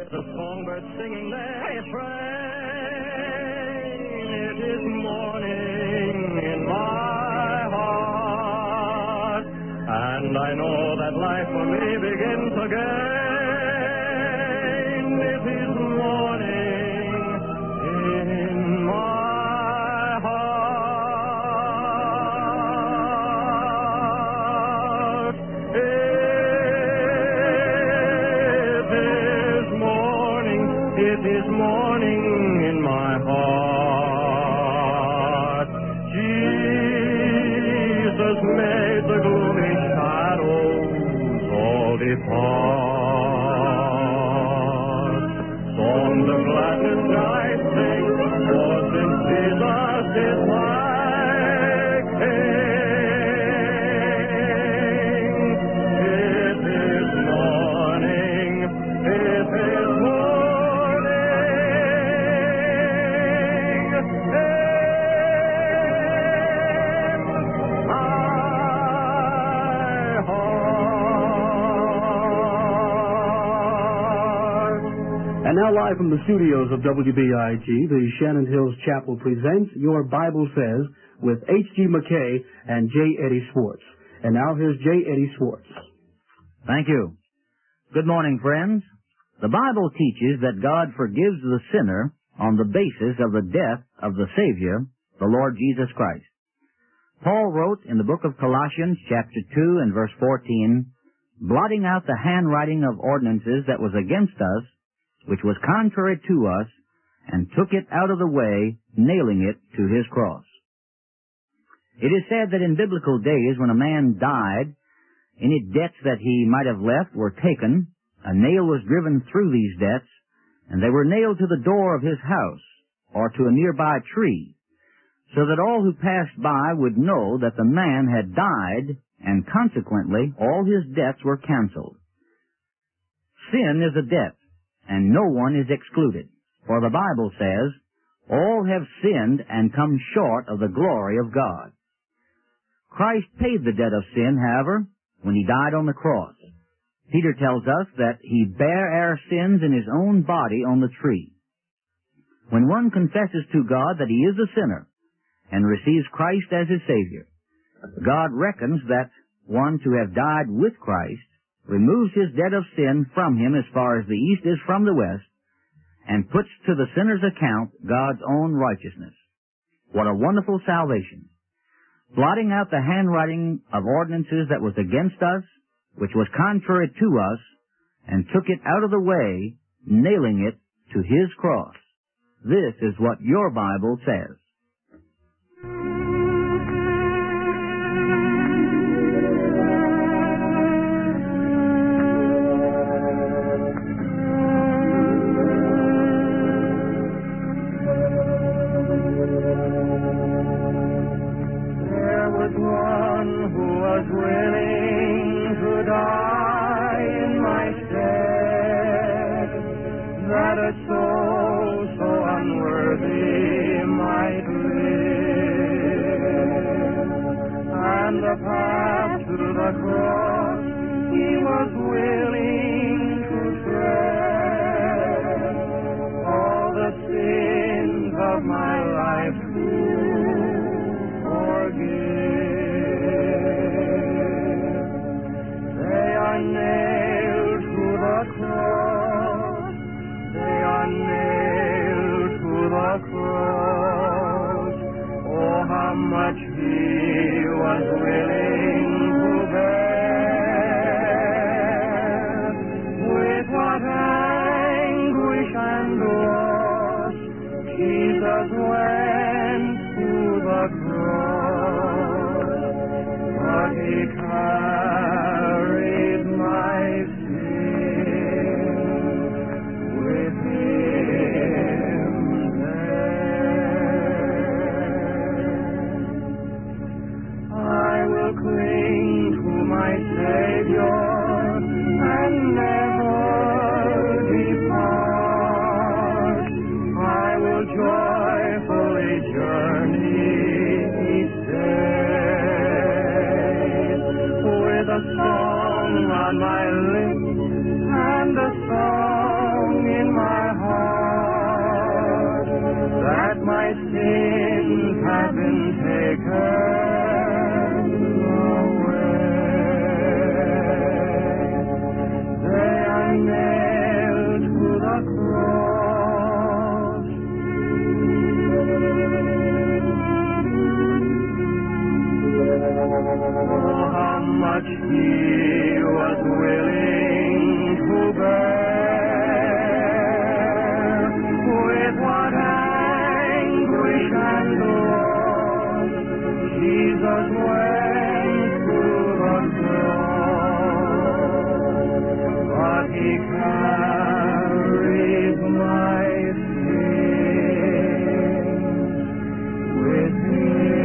The songbirds singing their refrain. It is morning in my heart, and I know that life for me begins again. It is morning in my heart. It is morning in my heart. Jesus made the gloomy shadows all depart. Songs of gladness I sing, for since Jesus is my King. It is morning, it is morning. And now live from the studios of WBIG, the Shannon Hills Chapel presents Your Bible Says with H.G. McKay and J. Eddie Swartz. And now here's J. Eddie Swartz. Thank you. Good morning, friends. The Bible teaches that God forgives the sinner on the basis of the death of the Savior, the Lord Jesus Christ. Paul wrote in the book of Colossians, chapter 2 and verse 14, blotting out the handwriting of ordinances that was against us, which was contrary to us, and took it out of the way, nailing it to his cross. It is said that in biblical days, when a man died, any debts that he might have left were taken, a nail was driven through these debts, and they were nailed to the door of his house, or to a nearby tree, so that all who passed by would know that the man had died, and consequently all his debts were canceled. Sin is a debt, and no one is excluded. For the Bible says, all have sinned and come short of the glory of God. Christ paid the debt of sin, however, when he died on the cross. Peter tells us that he bare our sins in his own body on the tree. When one confesses to God that he is a sinner and receives Christ as his Savior, God reckons that one to have died with Christ removes his debt of sin from him as far as the east is from the west, and puts to the sinner's account God's own righteousness. What a wonderful salvation! Blotting out the handwriting of ordinances that was against us, which was contrary to us, and took it out of the way, nailing it to his cross. This is what your Bible says. On my lips and a song in that my sins have been taken away. They are nailed to the cross. Oh, how much He was willing to bear, with what anguish and loss Jesus went to the cross. But He carried my sins with Him.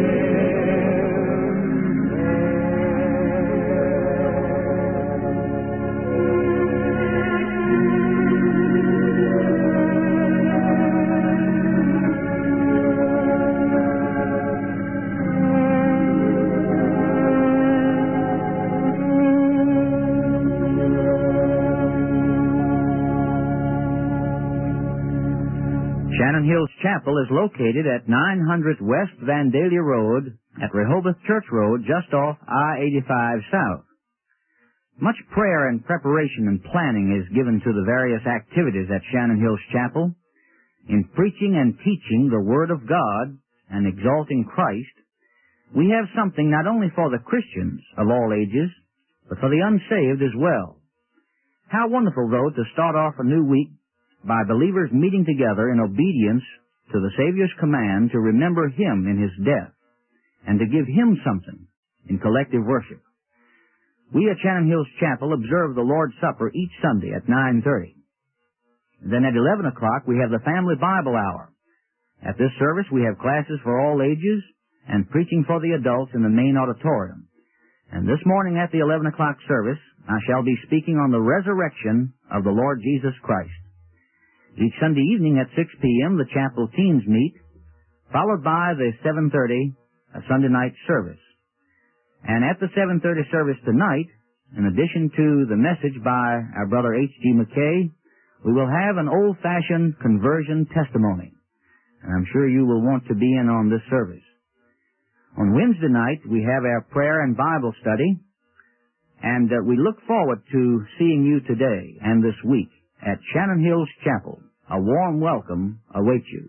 Shannon Hills Chapel is located at 900 West Vandalia Road at Rehoboth Church Road, just off I-85 South. Much prayer and preparation and planning is given to the various activities at Shannon Hills Chapel. In preaching and teaching the Word of God and exalting Christ, we have something not only for the Christians of all ages, but for the unsaved as well. How wonderful, though, to start off a new week by believers meeting together in obedience to the Savior's command to remember Him in His death and to give Him something in collective worship. We at Shannon Hills Chapel observe the Lord's Supper each Sunday at 9:30. Then at 11 o'clock we have the Family Bible Hour. At this service we have classes for all ages and preaching for the adults in the main auditorium. And this morning at the 11 o'clock service I shall be speaking on the resurrection of the Lord Jesus Christ. Each Sunday evening at 6 p.m. the chapel teens meet, followed by the 7:30 Sunday night service. And at the 7:30 service tonight, in addition to the message by our brother H.G. McKay, we will have an old-fashioned conversion testimony. And I'm sure you will want to be in on this service. On Wednesday night, we have our prayer and Bible study, and we look forward to seeing you today and this week at Shannon Hills Chapel. A warm welcome awaits you.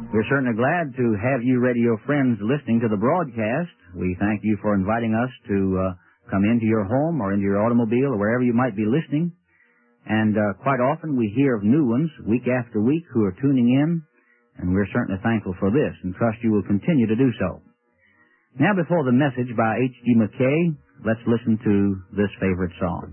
We're certainly glad to have you radio friends listening to the broadcast. We thank you for inviting us to come into your home or into your automobile or wherever you might be listening. And quite often we hear of new ones week after week who are tuning in, and we're certainly thankful for this and trust you will continue to do so. Now, before the message by H.G. McKay, let's listen to this favorite song.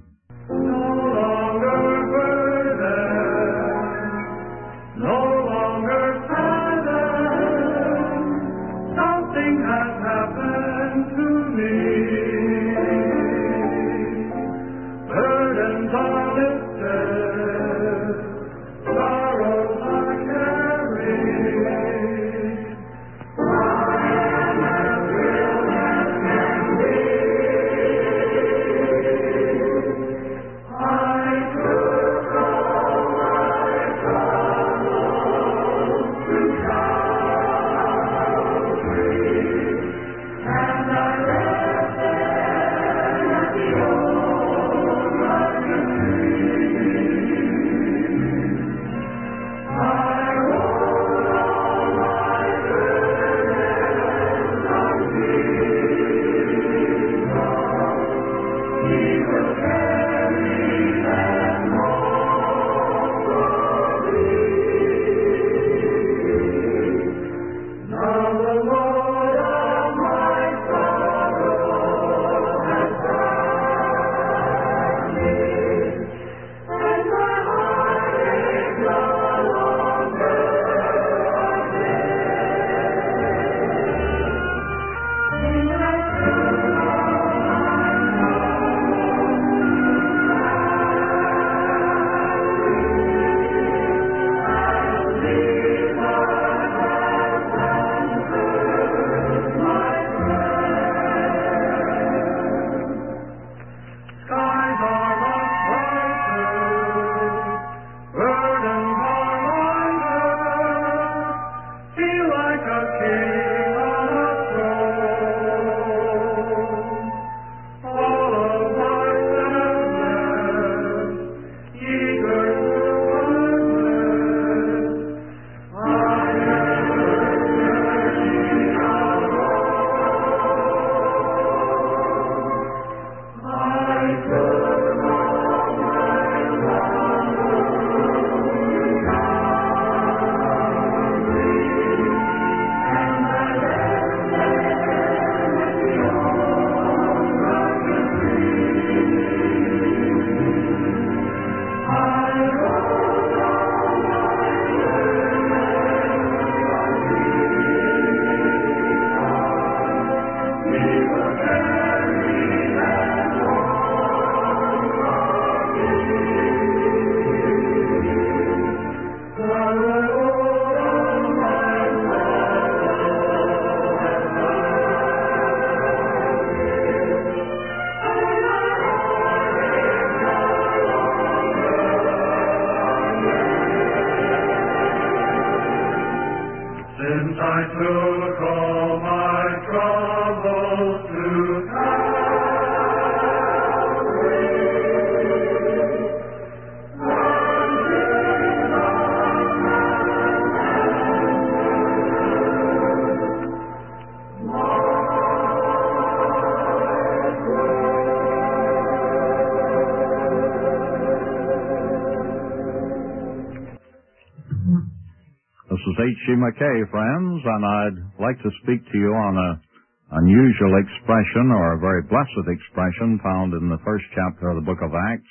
H.G. McKay, friends, and I'd like to speak to you on an unusual expression, or a very blessed expression, found in the first chapter of the book of Acts,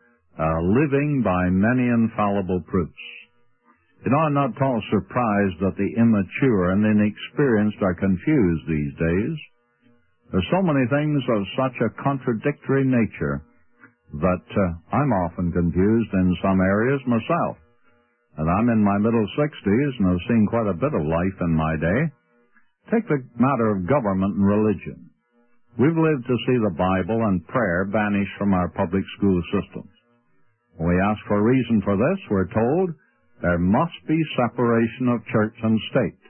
living by many infallible proofs. You know, I'm not at all surprised that the immature and inexperienced are confused these days. There's so many things of such a contradictory nature that I'm often confused in some areas myself. And I'm in my middle 60s and have seen quite a bit of life in my day. Take the matter of government and religion. We've lived to see the Bible and prayer banished from our public school systems. When we ask for a reason for this, we're told there must be separation of church and state.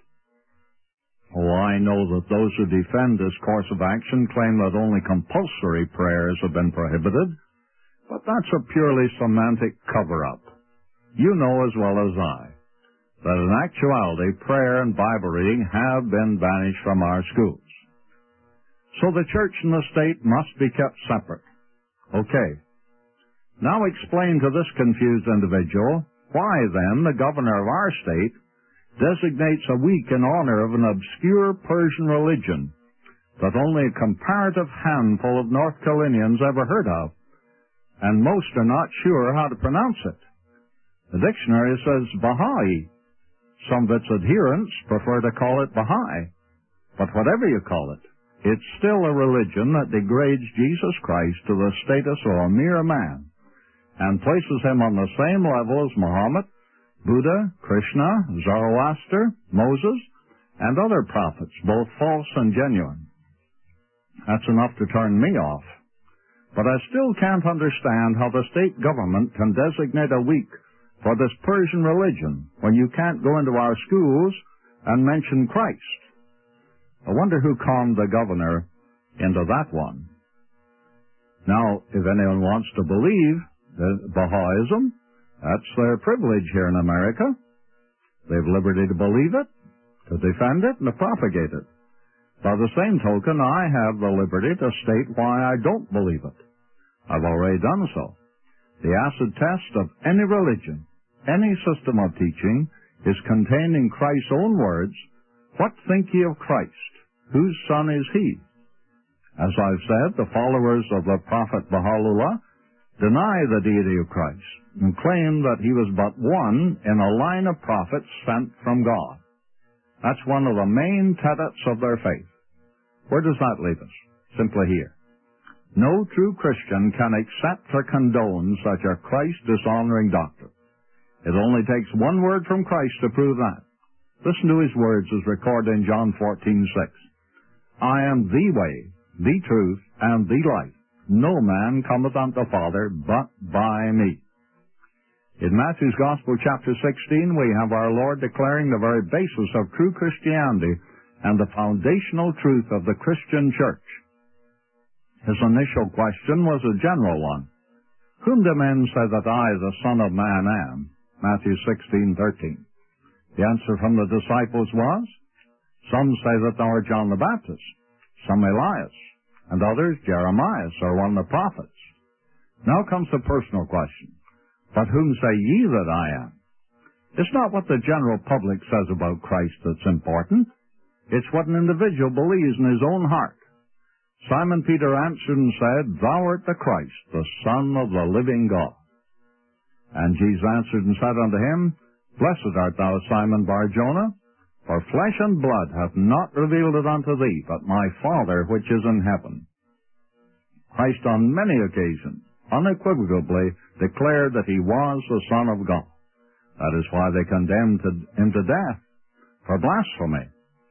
Oh, I know that those who defend this course of action claim that only compulsory prayers have been prohibited, but that's a purely semantic cover-up. You know as well as I that in actuality prayer and Bible reading have been banished from our schools. So the church and the state must be kept separate. Okay. Now explain to this confused individual why then the governor of our state designates a week in honor of an obscure Persian religion that only a comparative handful of North Carolinians ever heard of, and most are not sure how to pronounce it. The dictionary says Baha'i. Some of its adherents prefer to call it Baha'i. But whatever you call it, it's still a religion that degrades Jesus Christ to the status of a mere man and places him on the same level as Muhammad, Buddha, Krishna, Zoroaster, Moses, and other prophets, both false and genuine. That's enough to turn me off. But I still can't understand how the state government can designate a week for this Persian religion when you can't go into our schools and mention Christ. I wonder who conned the governor into that one. Now, if anyone wants to believe Baha'ism, that's their privilege here in America. They've liberty to believe it, to defend it, and to propagate it. By the same token, I have the liberty to state why I don't believe it. I've already done so. The acid test of any religion, any system of teaching, is contained in Christ's own words, "What think ye of Christ? Whose son is he?" As I've said, the followers of the prophet Baha'u'llah deny the deity of Christ and claim that he was but one in a line of prophets sent from God. That's one of the main tenets of their faith. Where does that leave us? Simply here. No true Christian can accept or condone such a Christ-dishonoring doctrine. It only takes one word from Christ to prove that. Listen to his words as recorded in John 14:6. "I am the way, the truth, and the life. No man cometh unto the Father but by me." In Matthew's Gospel, chapter 16, we have our Lord declaring the very basis of true Christianity and the foundational truth of the Christian church. His initial question was a general one. "Whom do men say that I, the Son of Man, am?" Matthew 16:13. The answer from the disciples was, "Some say that thou art John the Baptist, some Elias, and others Jeremiah, or one of the prophets." Now comes the personal question. "But whom say ye that I am?" It's not what the general public says about Christ that's important. It's what an individual believes in his own heart. Simon Peter answered and said, "Thou art the Christ, the Son of the living God." And Jesus answered and said unto him, "Blessed art thou, Simon Bar-Jonah, for flesh and blood hath not revealed it unto thee, but my Father which is in heaven." Christ on many occasions unequivocally declared that he was the Son of God. That is why they condemned him to death for blasphemy.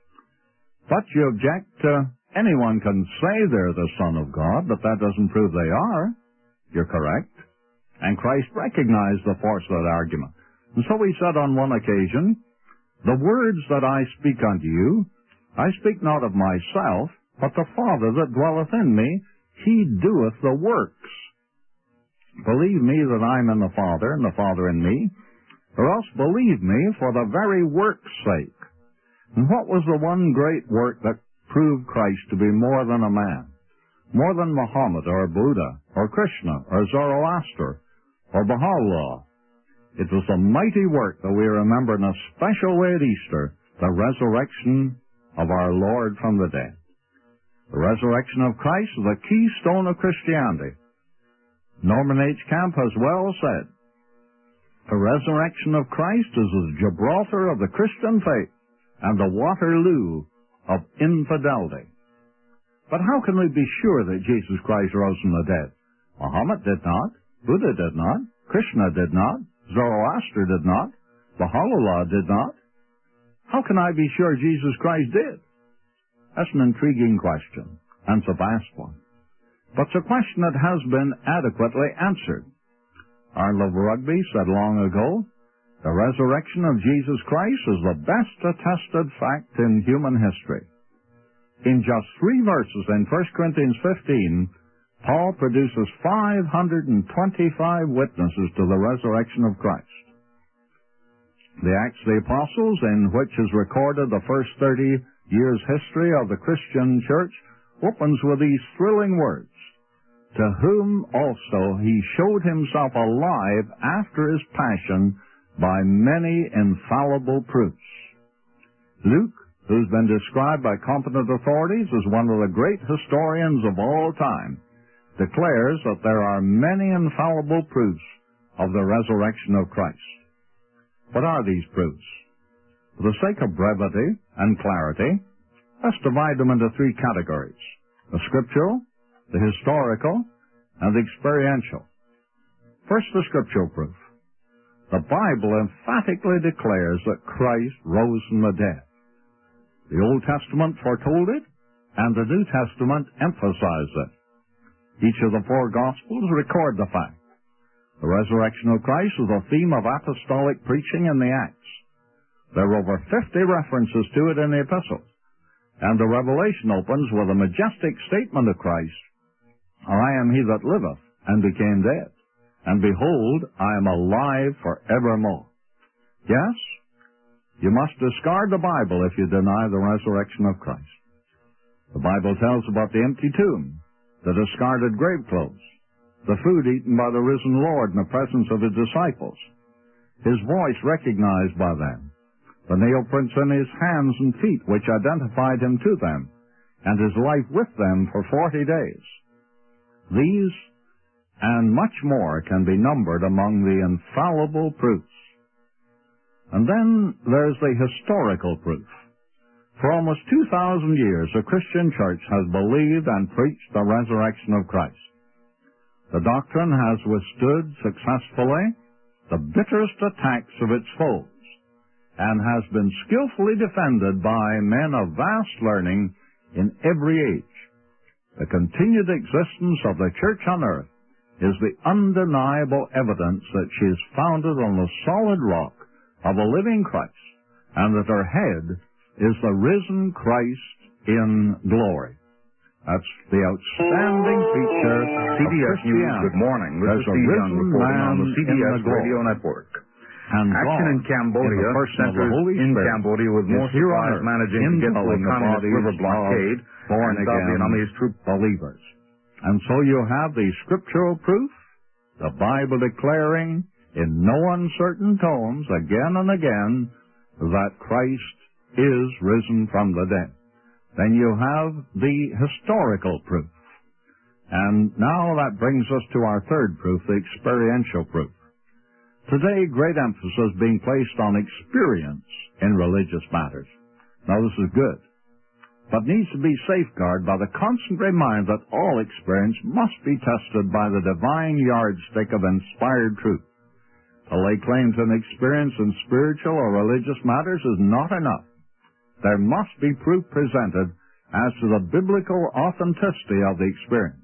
But you object, anyone can say they're the Son of God, but that doesn't prove they are. You're correct. And Christ recognized the force of that argument. And so he said on one occasion, "The words that I speak unto you, I speak not of myself, but the Father that dwelleth in me, he doeth the works. Believe me that I am in the Father, and the Father in me, or else believe me for the very work's sake." And what was the one great work that proved Christ to be more than a man, more than Muhammad or Buddha or Krishna or Zoroaster or Baha'u'llah? It was the mighty work that we remember in a special way at Easter, the resurrection of our Lord from the dead. The resurrection of Christ is the keystone of Christianity. Norman H. Camp has well said, "The resurrection of Christ is the Gibraltar of the Christian faith and the Waterloo of infidelity." But how can we be sure that Jesus Christ rose from the dead? Muhammad did not, Buddha did not, Krishna did not, Zoroaster did not, Baha'u'llah did not. How can I be sure Jesus Christ did? That's an intriguing question, and it's a vast one. But it's a question that has been adequately answered. Arnold Rugby said long ago, "The resurrection of Jesus Christ is the best attested fact in human history." In just 3 verses in 1 Corinthians 15, Paul produces 525 witnesses to the resurrection of Christ. The Acts of the Apostles, in which is recorded the first 30 years' history of the Christian church, opens with these thrilling words, "To whom also he showed himself alive after his passion by many infallible proofs." Luke, who's been described by competent authorities as one of the great historians of all time, declares that there are many infallible proofs of the resurrection of Christ. What are these proofs? For the sake of brevity and clarity, let's divide them into three categories: the scriptural, the historical, and the experiential. First, the scriptural proof. The Bible emphatically declares that Christ rose from the dead. The Old Testament foretold it, and the New Testament emphasized it. Each of the four Gospels record the fact. The resurrection of Christ is the theme of apostolic preaching in the Acts. There are over 50 references to it in the epistles, and the Revelation opens with a majestic statement of Christ, "I am he that liveth, and became dead, and behold, I am alive forevermore." Yes, you must discard the Bible if you deny the resurrection of Christ. The Bible tells about the empty tomb, the discarded grave clothes, the food eaten by the risen Lord in the presence of his disciples, his voice recognized by them, the nail prints in his hands and feet which identified him to them, and his life with them for 40 days. These and much more can be numbered among the infallible proofs. And then there's the historical proof. For almost 2,000 years, the Christian church has believed and preached the resurrection of Christ. The doctrine has withstood successfully the bitterest attacks of its foes, and has been skillfully defended by men of vast learning in every age. The continued existence of the church on earth is the undeniable evidence that she is founded on the solid rock of a living Christ, and that her head is the risen Christ in glory. That's the outstanding feature CBS News, good morning. This is Steve Young reporting on the CBS Radio Network. And action in Cambodia centers in Cambodia with more supplies managing to get through a communist river blockade born and again Vietnamese troop believers. And so you have the scriptural proof, the Bible declaring in no uncertain tones again and again that Christ is risen from the dead. Then you have the historical proof. And now that brings us to our third proof, the experiential proof. Today, great emphasis is being placed on experience in religious matters. Now, this is good, but needs to be safeguarded by the constant reminder that all experience must be tested by the divine yardstick of inspired truth. To lay claim to an experience in spiritual or religious matters is not enough. There must be proof presented as to the biblical authenticity of the experience.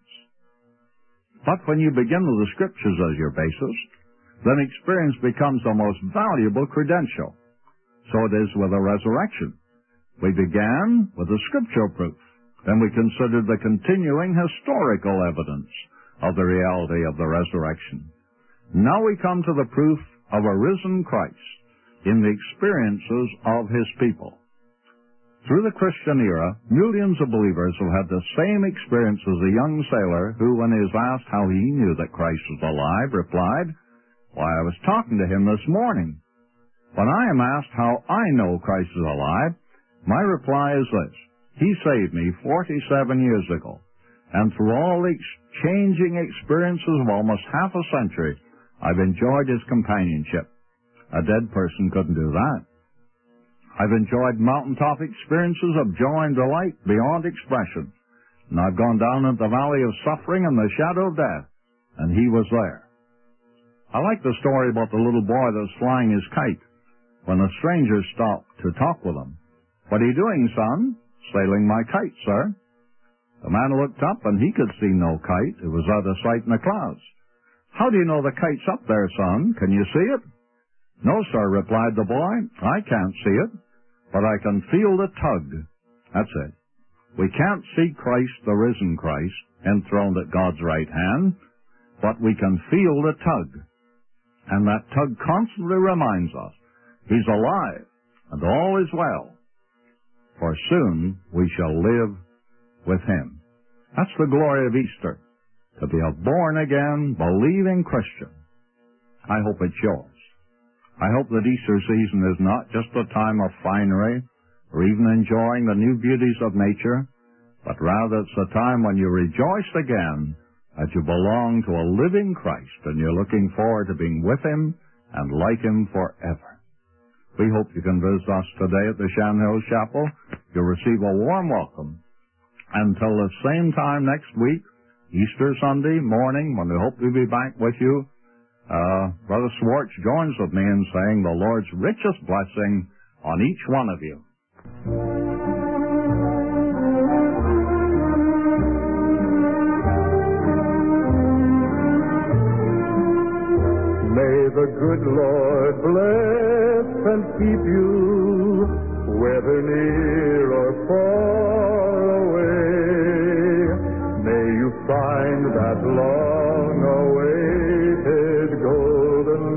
But when you begin with the Scriptures as your basis, then experience becomes the most valuable credential. So it is with the resurrection. We began with the scriptural proof. Then we considered the continuing historical evidence of the reality of the resurrection. Now we come to the proof of a risen Christ in the experiences of his people. Through the Christian era, millions of believers have had the same experience as the young sailor who, when he was asked how he knew that Christ was alive, replied, "Why, I was talking to him this morning." When I am asked how I know Christ is alive, my reply is this: He saved me 47 years ago, and through all the changing experiences of almost half a century, I've enjoyed his companionship. A dead person couldn't do that. I've enjoyed mountaintop experiences of joy and delight beyond expression, and I've gone down into the valley of suffering and the shadow of death, and he was there. I like the story about the little boy that was flying his kite when the stranger stopped to talk with him. "What are you doing, son?" "Sailing my kite, sir." The man looked up, and he could see no kite. It was out of sight in the clouds. "How do you know the kite's up there, son? Can you see it?" "No, sir," replied the boy. "I can't see it, but I can feel the tug." That's it. We can't see Christ, the risen Christ, enthroned at God's right hand, but we can feel the tug. And that tug constantly reminds us He's alive, and all is well, for soon we shall live with Him. That's the glory of Easter, to be a born-again, believing Christian. I hope it's yours. I hope that Easter season is not just a time of finery or even enjoying the new beauties of nature, but rather it's a time when you rejoice again that you belong to a living Christ and you're looking forward to being with Him and like Him forever. We hope you can visit us today at the Shannon Hills Chapel. You'll receive a warm welcome. Until the same time next week, Easter Sunday morning, when we hope to be back with you, Brother Schwartz joins with me in saying the Lord's richest blessing on each one of you. May the good Lord bless and keep you, whether near or far away. May you find that long-awaited golden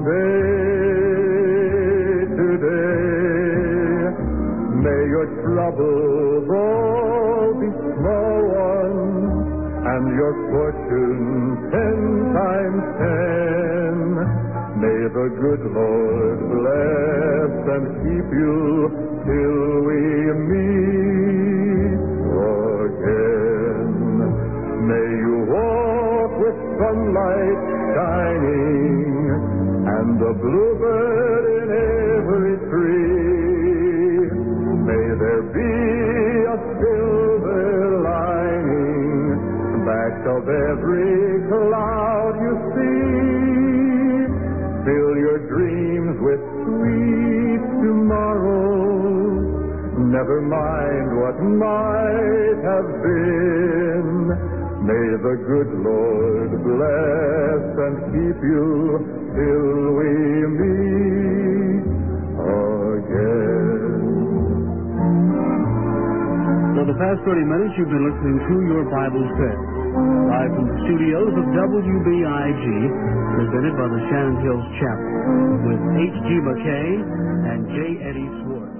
day today. May your troubles all be small ones, and your fortune 10 times 10. May the good Lord bless and keep you till we meet again. May you walk with sunlight shining and the bluebird in every tree. May there be a silver lining back of every cloud you see. Fill your dreams with sweet tomorrows. Never mind what might have been. May the good Lord bless and keep you till we meet again. For the past 30 minutes, you've been listening to Your Bible Said, live from the studios of WBIG, presented by the Shannon Hills Chapel, with H.G. McKay and J. Eddie Schwartz.